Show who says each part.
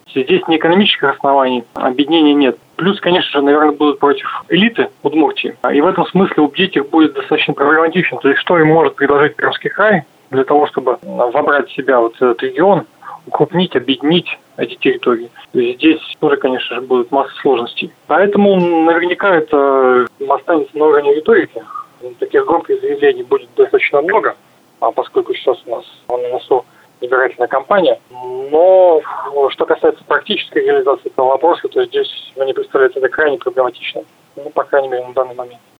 Speaker 1: Здесь ни экономических оснований, объединения нет. Плюс, конечно же, наверное, будут против элиты Удмуртии. И в этом смысле убедить их будет достаточно проблематично. То есть, что им может предложить Пермский край для того, чтобы вобрать в себя вот этот регион, укрупнить, объединить эти территории. Здесь тоже, конечно же, будут масса сложностей. Поэтому наверняка это останется на уровне риторики. Таких громких заявлений будет достаточно много, поскольку сейчас у нас на носу избирательная кампания. Но что касается практической реализации этого вопроса, то здесь мне представляется это крайне проблематично. По крайней мере, на данный момент.